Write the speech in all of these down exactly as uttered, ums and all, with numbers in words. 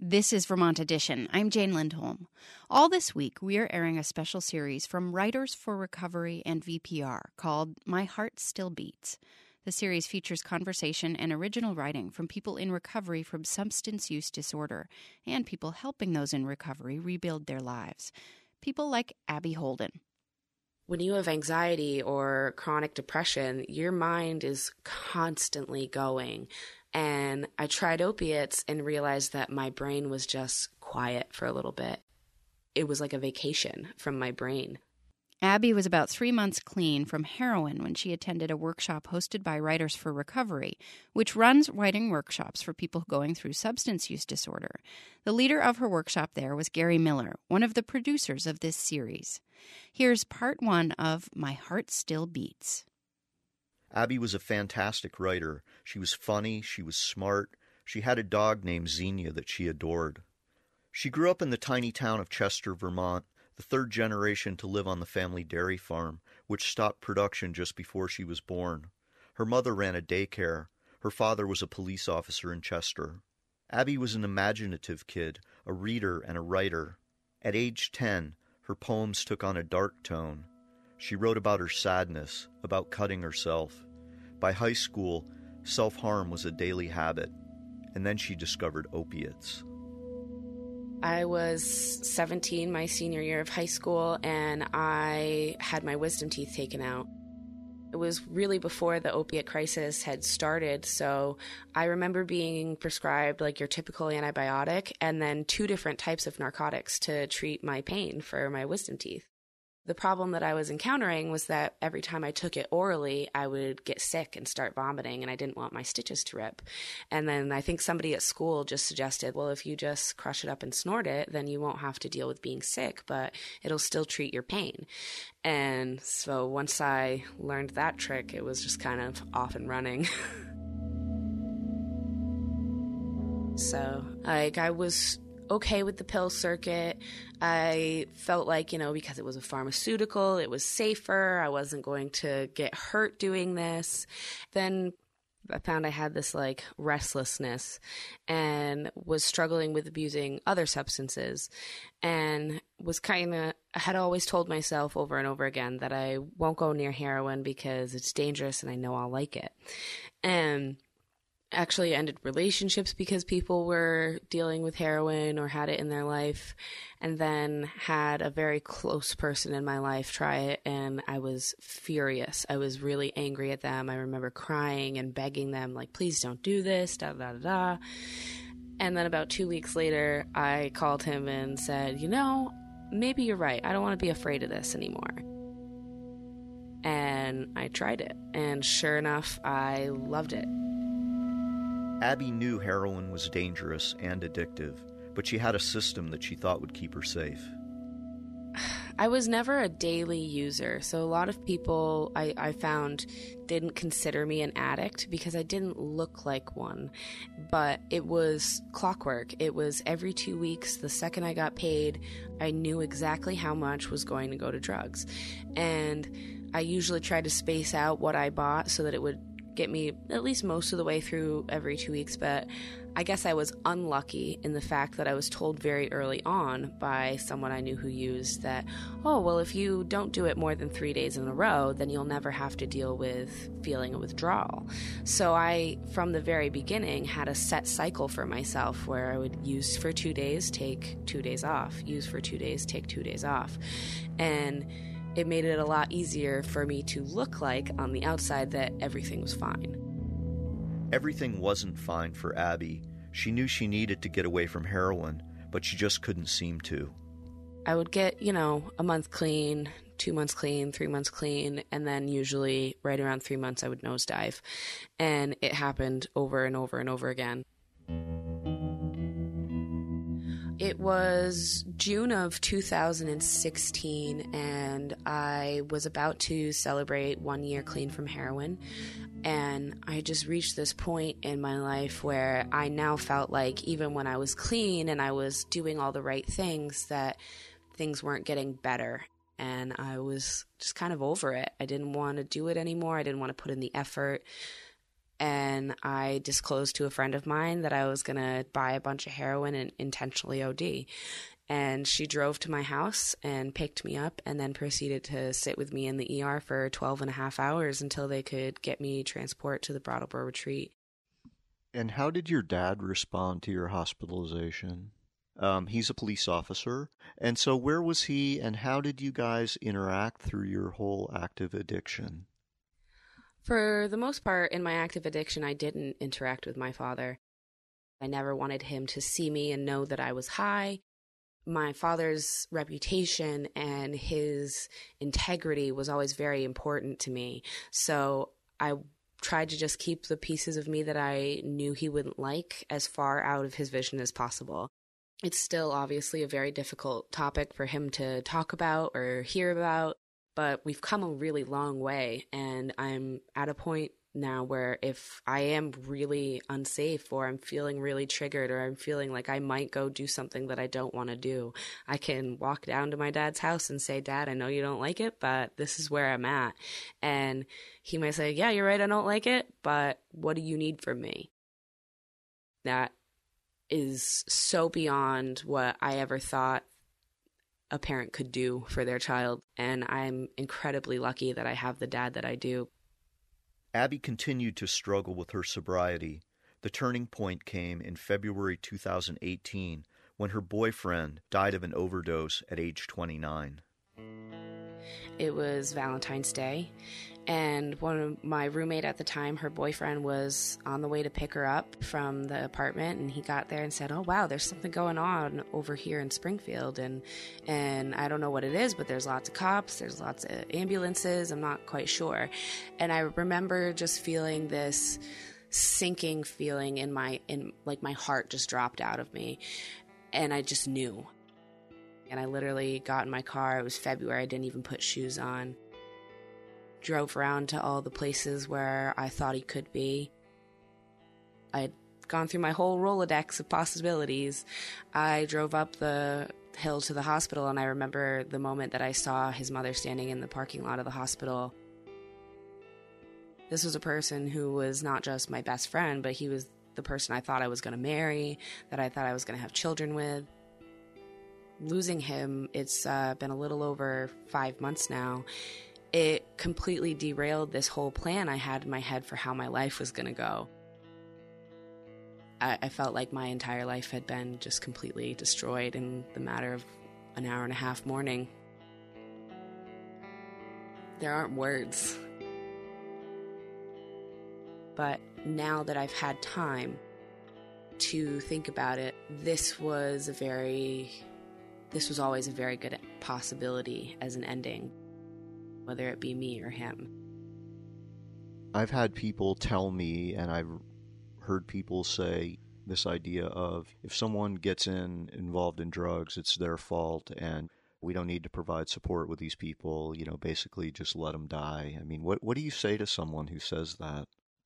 This is Vermont Edition. I'm Jane Lindholm. All this week, we are airing a special series from Writers for Recovery and V P R called My Heart Still Beats. The series features conversation and original writing from people in recovery from substance use disorder and people helping those in recovery rebuild their lives. People like Abby Holden. When you have anxiety or chronic depression, your mind is constantly going. And I tried opiates and realized that my brain was just quiet for a little bit. It was like a vacation from my brain. Abby was about three months clean from heroin when she attended a workshop hosted by Writers for Recovery, which runs writing workshops for people going through substance use disorder. The leader of her workshop there was Gary Miller, one of the producers of this series. Here's part one of My Heart Still Beats. Abby was a fantastic writer. She was funny, she was smart, she had a dog named Xenia that she adored. She grew up in the tiny town of Chester, Vermont, the third generation to live on the family dairy farm, which stopped production just before she was born. Her mother ran a daycare. Her father was a police officer in Chester. Abby was an imaginative kid, a reader and a writer. At age ten, her poems took on a dark tone. She wrote about her sadness, about cutting herself. By high school, self-harm was a daily habit, and then she discovered opiates. I was seventeen, my senior year of high school, and I had my wisdom teeth taken out. It was really before the opiate crisis had started, so I remember being prescribed like your typical antibiotic and then two different types of narcotics to treat my pain for my wisdom teeth. The problem that I was encountering was that every time I took it orally, I would get sick and start vomiting, and I didn't want my stitches to rip. And then I think somebody at school just suggested, well, if you just crush it up and snort it, then you won't have to deal with being sick, but it'll still treat your pain. And so once I learned that trick, it was just kind of off and running. So, like, I was okay with the pill circuit. I felt like, you know, because it was a pharmaceutical, it was safer. I wasn't going to get hurt doing this. Then I found I had this like restlessness and was struggling with abusing other substances and was kind of, I had always told myself over and over again that I won't go near heroin because it's dangerous and I know I'll like it. And actually ended relationships because people were dealing with heroin or had it in their life, and then had a very close person in my life try it, and I was furious. I was really angry at them. I remember crying and begging them, like, please don't do this, da da da da. And then about two weeks later, I called him and said, you know, maybe you're right. I don't want to be afraid of this anymore. And I tried it, and sure enough, I loved it. Abby knew heroin was dangerous and addictive, but she had a system that she thought would keep her safe. I was never a daily user, so a lot of people I, I found didn't consider me an addict because I didn't look like one. But it was clockwork. It was every two weeks, the second I got paid, I knew exactly how much was going to go to drugs. And I usually tried to space out what I bought so that it would get me at least most of the way through every two weeks, but I guess I was unlucky in the fact that I was told very early on by someone I knew who used that, oh, well, if you don't do it more than three days in a row, then you'll never have to deal with feeling a withdrawal. So I, from the very beginning, had a set cycle for myself where I would use for two days, take two days off, use for two days, take two days off. And it made it a lot easier for me to look like on the outside that everything was fine. Everything wasn't fine for Abby. She knew she needed to get away from heroin, but she just couldn't seem to. I would get, you know, a month clean, two months clean, three months clean, and then usually right around three months I would nosedive. And it happened over and over and over again. It was June of two thousand sixteen, and I was about to celebrate one year clean from heroin, and I just reached this point in my life where I now felt like even when I was clean and I was doing all the right things, that things weren't getting better, and I was just kind of over it. I didn't want to do it anymore. I didn't want to put in the effort. And I disclosed to a friend of mine that I was going to buy a bunch of heroin and intentionally O D. And she drove to my house and picked me up and then proceeded to sit with me in the E R for twelve and a half hours until they could get me transport to the Brattleboro retreat. And how did your dad respond to your hospitalization? Um, he's a police officer. And so where was he and how did you guys interact through your whole active addiction? For the most part, in my active addiction, I didn't interact with my father. I never wanted him to see me and know that I was high. My father's reputation and his integrity was always very important to me. So I tried to just keep the pieces of me that I knew he wouldn't like as far out of his vision as possible. It's still obviously a very difficult topic for him to talk about or hear about, but we've come a really long way, and I'm at a point now where if I am really unsafe or I'm feeling really triggered or I'm feeling like I might go do something that I don't want to do, I can walk down to my dad's house and say, Dad, I know you don't like it, but this is where I'm at. And he might say, yeah, you're right, I don't like it, but what do you need from me? That is so beyond what I ever thought a parent could do for their child. And I'm incredibly lucky that I have the dad that I do. Abby continued to struggle with her sobriety. The turning point came in February two thousand eighteen when her boyfriend died of an overdose at age twenty-nine. It was Valentine's Day, and one of my roommate at the time, her boyfriend was on the way to pick her up from the apartment, and he got there and said, oh, wow, there's something going on over here in Springfield, and and I don't know what it is, but there's lots of cops, there's lots of ambulances, I'm not quite sure. And I remember just feeling this sinking feeling in my, in like my heart just dropped out of me, and I just knew. And I literally got in my car. It was February. I didn't even put shoes on. Drove around to all the places where I thought he could be. I had gone through my whole Rolodex of possibilities. I drove up the hill to the hospital, and I remember the moment that I saw his mother standing in the parking lot of the hospital. This was a person who was not just my best friend, but he was the person I thought I was going to marry, that I thought I was going to have children with. Losing him, it's uh, been a little over five months now. It completely derailed this whole plan I had in my head for how my life was going to go. I, I felt like my entire life had been just completely destroyed in the matter of an hour and a half morning. There aren't words. But now that I've had time to think about it, this was a very... This was always a very good possibility as an ending, whether it be me or him. I've had people tell me, and I've heard people say this idea of if someone gets in involved in drugs, it's their fault, and we don't need to provide support with these people, you know, basically just let them die. I mean, what what do you say to someone who says that?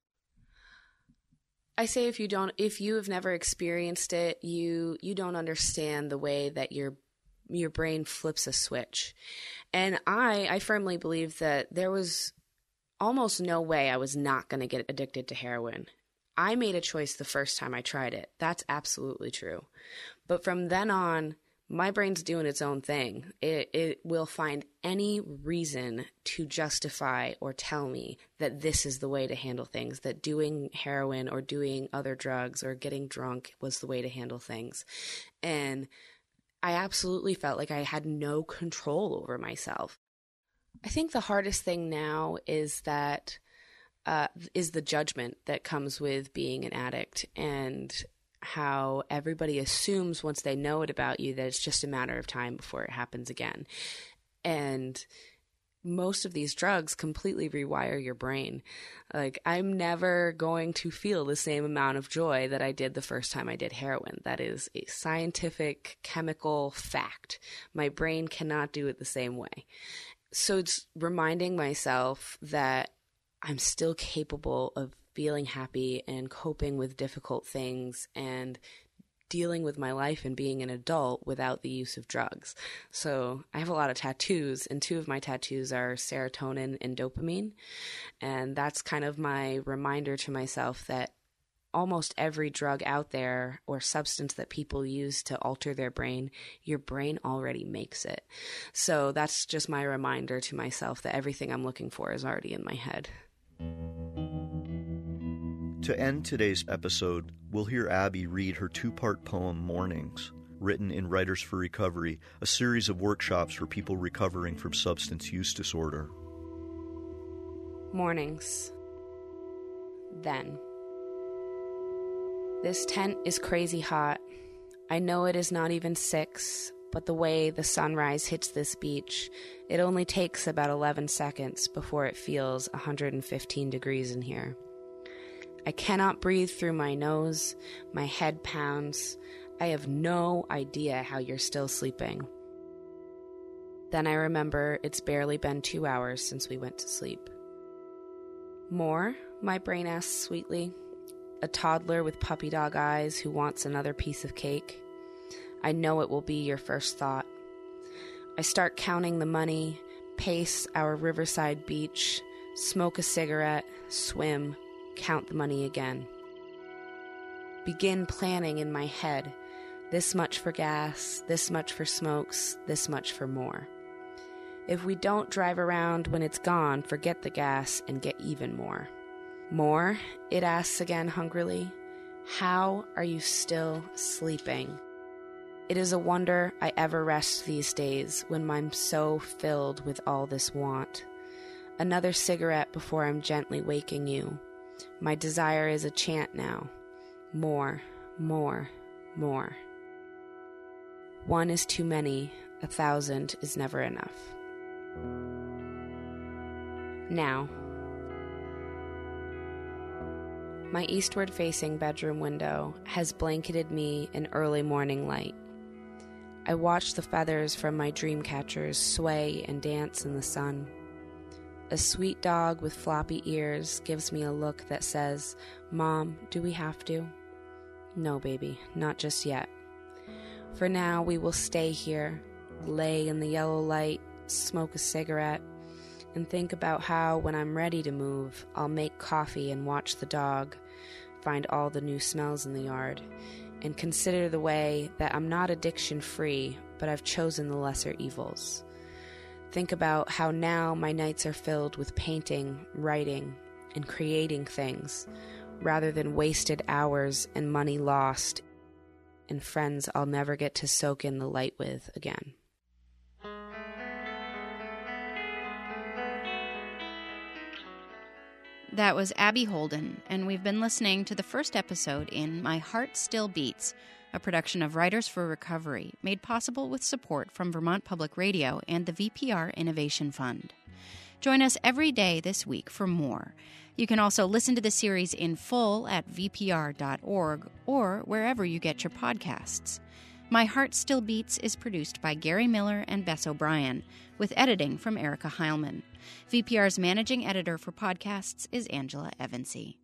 I say if you don't, if you have never experienced it, you you don't understand the way that your your brain flips a switch. And I, I firmly believe that there was almost no way I was not going to get addicted to heroin. I made a choice the first time I tried it. That's absolutely true. But from then on, my brain's doing its own thing. It, it will find any reason to justify or tell me that this is the way to handle things, that doing heroin or doing other drugs or getting drunk was the way to handle things. And I absolutely felt like I had no control over myself. I think the hardest thing now is that uh, is the judgment that comes with being an addict, and how everybody assumes once they know it about you that it's just a matter of time before it happens again. And most of these drugs completely rewire your brain. Like, I'm never going to feel the same amount of joy that I did the first time I did heroin. That is a scientific, chemical fact. My brain cannot do it the same way. So it's reminding myself that I'm still capable of feeling happy and coping with difficult things and dealing with my life and being an adult without the use of drugs. So I have a lot of tattoos, and two of my tattoos are serotonin and dopamine. And that's kind of my reminder to myself that almost every drug out there or substance that people use to alter their brain, your brain already makes it. So that's just my reminder to myself that everything I'm looking for is already in my head. To end today's episode, we'll hear Abby read her two-part poem, Mornings, written in Writers for Recovery, a series of workshops for people recovering from substance use disorder. Mornings. Then. This tent is crazy hot. I know it is not even six, but the way the sunrise hits this beach, it only takes about eleven seconds before it feels one hundred fifteen degrees in here. I cannot breathe through my nose. My head pounds. I have no idea how you're still sleeping. Then I remember it's barely been two hours since we went to sleep. More? My brain asks sweetly. A toddler with puppy dog eyes who wants another piece of cake. I know it will be your first thought. I start counting the money, pace our riverside beach, smoke a cigarette, swim, count the money again. Begin planning in my head, this much for gas, this much for smokes, this much for more. If we don't drive around when it's gone, forget the gas and get even more. More? It asks again hungrily. How are you still sleeping? It is a wonder I ever rest these days when I'm so filled with all this want. Another cigarette before I'm gently waking you. My desire is a chant now. More, more, more. One is too many, a thousand is never enough. Now. My eastward-facing bedroom window has blanketed me in early morning light. I watch the feathers from my dream catchers sway and dance in the sun. A sweet dog with floppy ears gives me a look that says, "Mom, do we have to?" No, baby, not just yet. For now, we will stay here, lay in the yellow light, smoke a cigarette, and think about how, when I'm ready to move, I'll make coffee and watch the dog, find all the new smells in the yard, and consider the way that I'm not addiction-free, but I've chosen the lesser evils. Think about how now my nights are filled with painting, writing, and creating things, rather than wasted hours and money lost, and friends I'll never get to soak in the light with again. That was Abby Holden, and we've been listening to the first episode in My Heart Still Beats, a production of Writers for Recovery, made possible with support from Vermont Public Radio and the V P R Innovation Fund. Join us every day this week for more. You can also listen to the series in full at v p r dot org or wherever you get your podcasts. My Heart Still Beats is produced by Gary Miller and Bess O'Brien, with editing from Erica Heilman. V P R's managing editor for podcasts is Angela Evansy.